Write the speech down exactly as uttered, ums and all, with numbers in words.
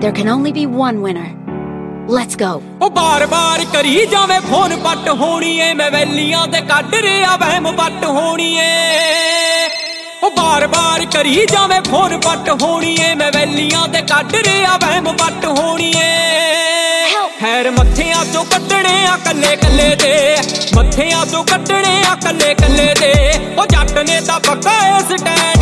There can only be one winner. Let's go. ओ बार बार करी जावे phone पट होनी है, मैं वैलियां ते कड रिया वहम पट होनी है। ओ बार बार करी जावे फोन पट होनी है, मैं वैलियां ते कड रिया वहम पट होनी है। खैर मत्थियां चों कड्डणे आ कल्ले कल्ले दे, मत्थियां चों कड्डणे आ कल्ले कल्ले दे। ओ जट ने तां पक्का इस स्टैंड